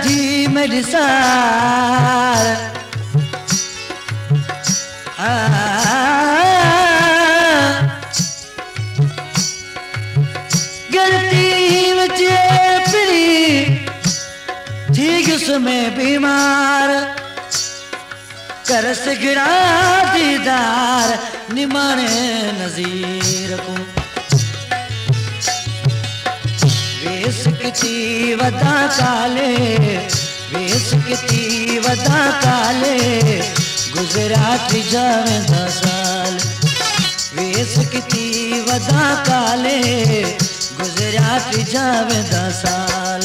जी मेरी सार गलती बचे फिरी ठीक उसमें बीमार कर सिगड़ा दीदार निमाने नजीर को वेस किती वदा काले वेस किती वदा काले गुजरात जावे 10 साल वेस किती वदा काले गुजरात जावे 10 साल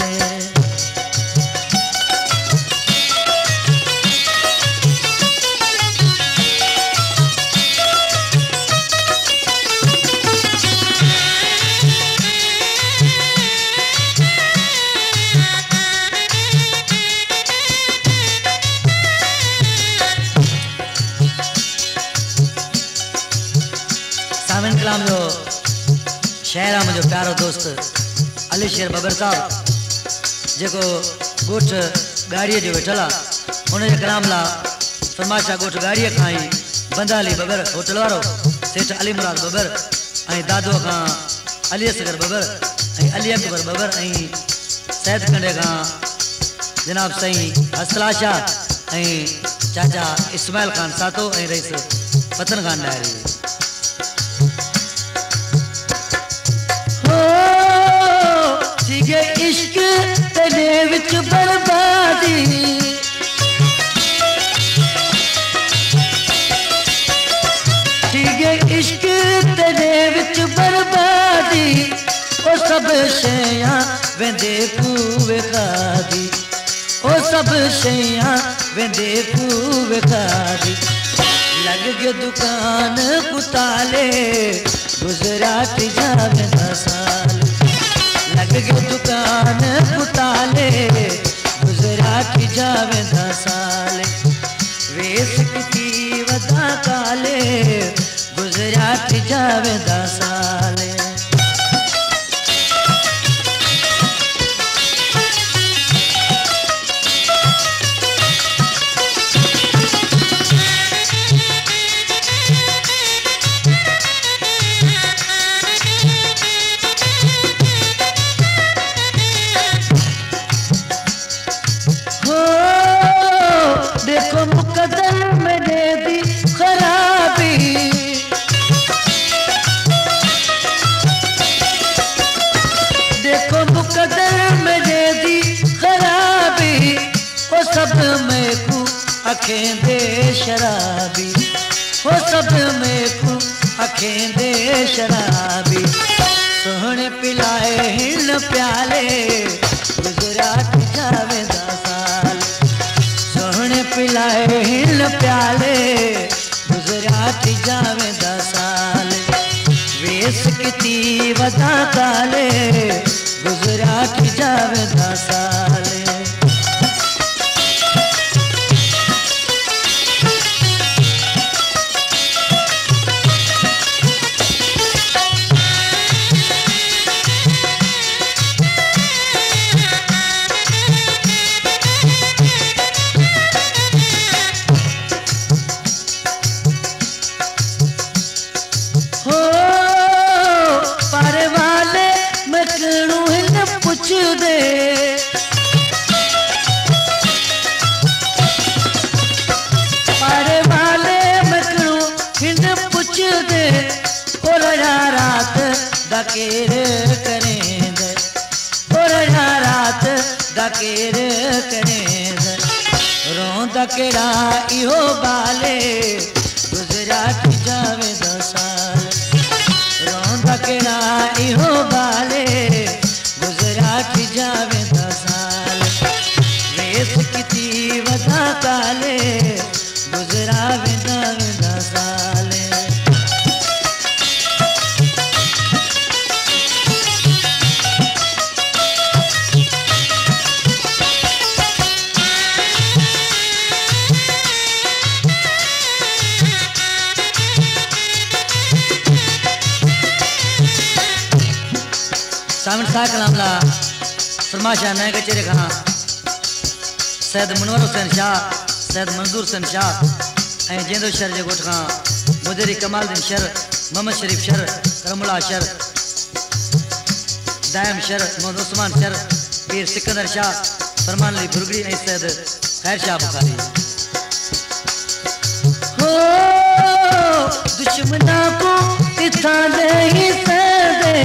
कलाम जो शहर मुझे प्यारो दोस्त अली शेर बबर साहब जो गोठ गाड़ी जो वेठल उन कलाम ला फरमाशा गोठ गाड़ी खां ही बंदाली बबर होटल वारो सेठ अली मुराद बबर दादो खां अली असगर बबर अली अकबर बबर सैद कंडे खां जनाब सही असला शाह चाचा इस्माइल खान सातो रईस पतन खान डायरी इश्क तेरे विच बर्बादी ठीक है इश्क तेरे विच बर्बादी ओ सब शैयां वेंदे कूवे खादी ओ सब शैयां वेंदे कूवे खादी लग गयो दुकान कुताले गुजरात जावे 10 साल लग गयो दुकान कुताले गुजरात जावे 10 साल वेस किती वदा काले गुजरात जावे 10 साल देखो मुकद्दर में दे दी खराबी देखो मुकद्दर में दे दी खराबी वो सब में को अखें दे शराबी वो सब में को अखें दे शराबी सोहने पिलाए हिन प्याले गुजरात जावे 10 साल सोहने पिलाए हिन प्याले गुजरात जावे 10 साल वेस किती वदा काले गुजरात जावे 10 साल पारे वाले मकड़ू हिंद पुछ दे और रात दकेर करेंद और रात दकेर करेंद रोंद केड़ा इहो बाले गुजरात जावे 10 साल रोंद केड़ा इहो बाले गुजरात जावे 10 साल वेस किती वदा काले गुजरात जावे 10 साल सामने सा कलामला फरमाशा नए कचेरे खां सैयद मुनवर हुसैन शाह, सैयद मंजूर हुसैन शाह ऐं जेंदो शहर जे ॻोठ खां मुदरी कमालुद्दीन शहर, मोहम्मद शरीफ शहर, करमुल्ला शहर, दायम शहर, मोहम्मद उस्मान शहर, पीर सिकंदर शाह, फरमान अली बुरगड़ी ऐं सैयद खैर शाह बुखारी। हो दुश्मना को इथा नहीं सदे,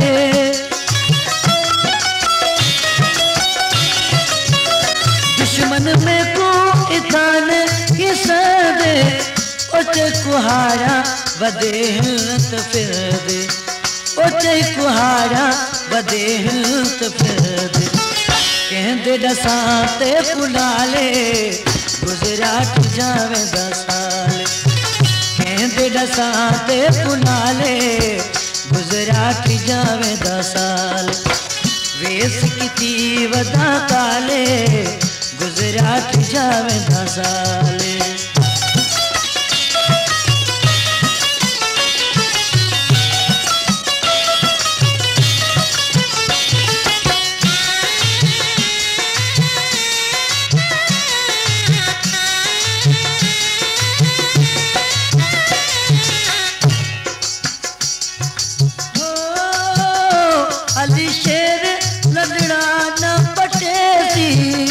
दुश्मन में को इथा नहीं सदे, ओचे कुहारा बदे हिलत फिर दे, ओचे कुहारा बदे हिलत फिर दे, कहंदे दसाते पुनाले गुजरात जावे दसाल, कहंदे दसाते पुनाले गुजरात जावे दसाल, वेस किती वदा काले गुजरात जावे दसाले। अली शेर लदड़ा न पटेसी,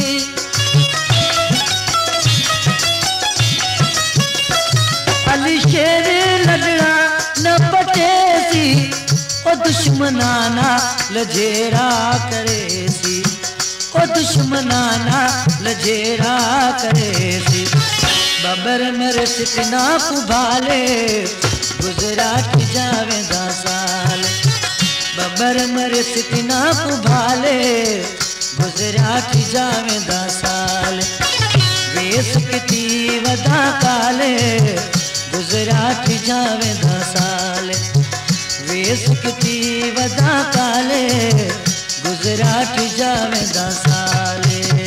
अली शेर लदड़ा न पटेसी, ओ दुश्मनाना लजेरा करेसी, ओ दुश्मनाना लजेरा करेसी, बबर मेरे सिकना कुभाले गुजरात जावे दासाल, बबर मरे सिकना कुभाले गुजरात जावे दासाल, वेस किती वदा काले गुजरात जावे दासाल, वेस किती वदा काले गुजरात जावे दासाले।